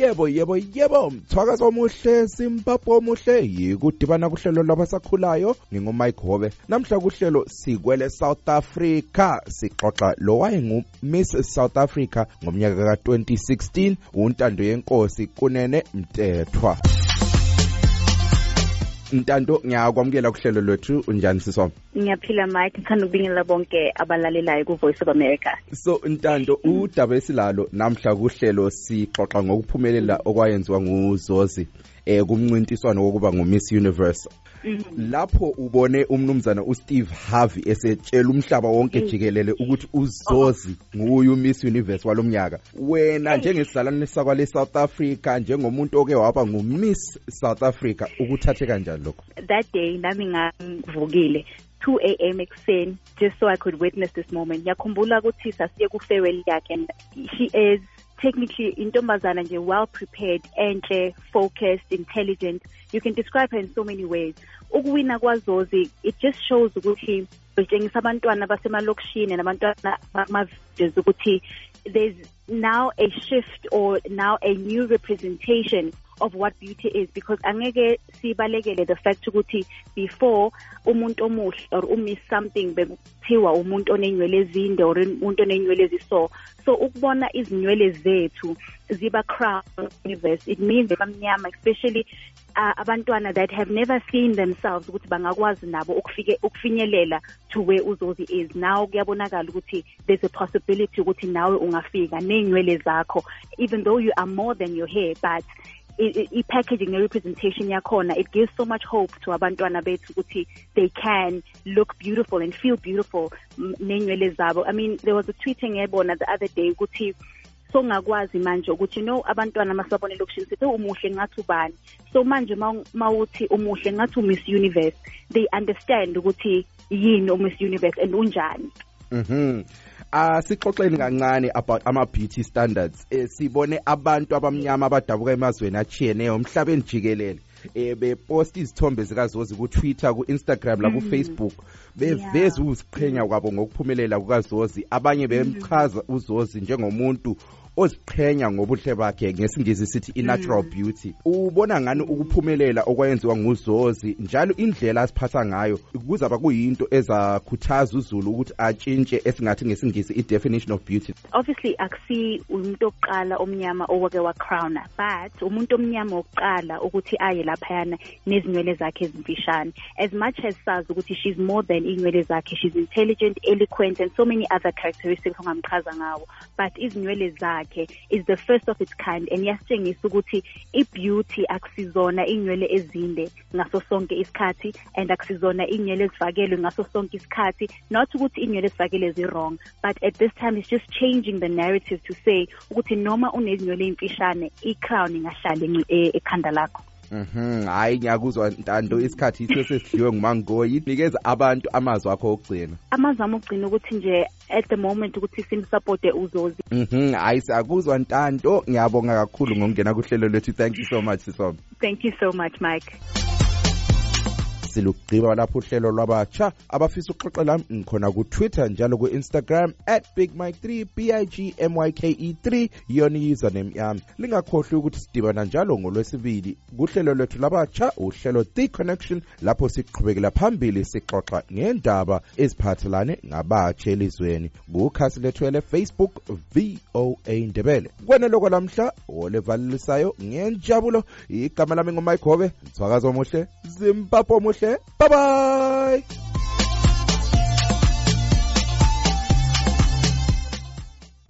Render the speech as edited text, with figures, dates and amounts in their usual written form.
Yebo, mthwakazo omuhle, Zimbabwe omuhle, yikudibana kuhlelo labasakhulayo, nginguMike Hobe. Namhla kuhlelo sikwele South Africa, sixoxa lo wayengu Miss South Africa ngomnyaka ka-2016, uNtando yenkosi Kunene Mthethwa. Ntando ngiyakwamukela kuhlelo lwethu, unjani siswa? Ngiyaphila Mike, ngithanda ukubingelela bonke abalalelayo ku Voice of America. So Ntando, udaba esilalo namhla kuhlelo sixoxa ngokuphumelela okwayenziwa nguZozi kumncintiswano wokuba nguMiss Universe. Lapho ubone umnumzana uSteve Harvey esetshela umhlaba wonke jikelele ukuthi uZozi nguye uMiss Universe walomnyaka. Wena njengesidlalane sakwale South Africa, njengomuntu oke waba nguMiss South Africa, ukuthathe kanjani lokho? That day nami ngivukile 2 a.m. ekuseni just so I could witness this moment. Yakhumbula ukuthi sasiye ku farewell yakhe, and she is technically intombazana nje, well prepared, enhle, focused, intelligent. You can describe her in so many ways. Ukuwina kwaZozi, it just shows ukuthi betshengisa abantwana basemalokishini nabantwana bama-villages ukuthi there's now a shift or now a new representation of what beauty is, because angeke sibalekele the fact ukuthi before umuntu omuhle or umiss something bekuthiwa umuntu onenywele ezinde or umuntu onenywele eziso. So ukubona izinywele zethu ziba crown universe, it means abamnyama, especially abantwana that have never seen themselves ukuthi bangakwazi nabo ukufinyelela to where uZozi is. Now kuyabonakala ukuthi there's a possibility ukuthi nawe ungafika nenywele zakho, even though you are more than your hair, but i-packaging ne-representation yakhona, it gives so much hope to abantwana bethu ukuthi they can look beautiful and feel beautiful nenywele zabo. I mean, there was a tweet engiyibona the other day ukuthi so ngakwazi manje ukuthi abantwana masabone lokishini sithi umuhle ngathi ubani. So manje mawuthi umuhle ngathi uMiss Universe, they understand ukuthi yini uMiss Universe and unjani. Sixoxeni kancane about ama-beauty standards. Sibone abantu abamnyama abadabuka emazweni achiyeneyo emhlabeni jikelele beposta izithombe zikaZozi ku Twitter, ku Instagram la ku Facebook, beveza ukuziqhenya kwabo ngokuphumelela kukaZozi. Abanye bemchaza uZozi njengomuntu oziqhenya ngobuhle bakhe, ngesingisi sithi i-natural beauty. Ubona ngani ukuphumelela okwayenziwa nguZozi, njalo indlela asiphatha ngayo kuzaba kuyinto ezakhuthaza uZulu ukuthi atshintshe esingathi ngesingisi i-definition of beauty? Obviously akusi umuntu oqala omnyama owake wa crown, but umuntu omnyama oqala ukuthi aye laphayana nezinwele zakhe ezimfishane. As much as sazi ukuthi she's more than inwele zakhe, she's intelligent, eloquent and so many other characteristics ongamchaza ngawo, but izinwele zakhe is the first of its kind, and yasitshengisa ukuthi i-beauty akusizona inywele ezinde ngaso sonke isikhathi, and akusizona inywele ezifakelwe ngaso sonke isikhathi. Not ukuthi inywele ezifakelwe zi-wrong, but at this time it's just changing the narrative to say ukuthi noma unezinywele imfishane, i-crown ingahlali ekhanda lakho. Hayi, ngiyakuzwa Ntando, isikhathi sesidliwe nguMangoyi. Nikeza abantu amazwi akho okugcina. Amazwi ami okugcina ukuthi nje at the moment ukuthi simsupporte uZozi. Hayi, siyakuzwa Ntando, ngiyabonga kakhulu ngokungena kuhlelo lwethu. Thank you so much Sisomo. Thank you so much Mike. Silugqiba lapho uhlelo lwabatsha abafisa ukuxoxela ngikhona ku Twitter njalo ku Instagram @BigMike3 BIGMYKE3 yona username yami. Lingakhohlwa ukuthi sidibana njalo ngolwesibili kuhlelo lwethu labatsha, uhlelo The Connection, lapho siqhubekela phambili sixoxa ngendaba eziphathelane ngabatsha elizweni. Kukhasi lethu le Facebook VOA Ndebele. Kwena lokho lamhla olevalisayo ngenjabulo, igama lami nguMike Hobe, mthwakazo omuhle, Zimbabwe omuhle. Bye bye.